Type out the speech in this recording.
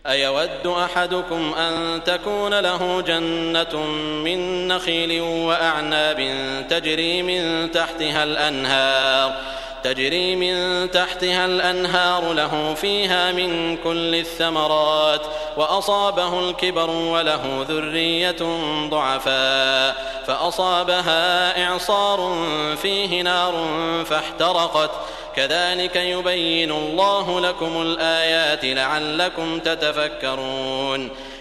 أيود أحدكم أن تكون له جنة من نخيل وأعناب تجري من تحتها الأنهار له فيها من كل الثمرات وأصابه الكبر وله ذرية ضعفاء فأصابها إعصار فيه نار فاحترقت كذلك يبين الله لكم الآيات لعلكم تتفكرون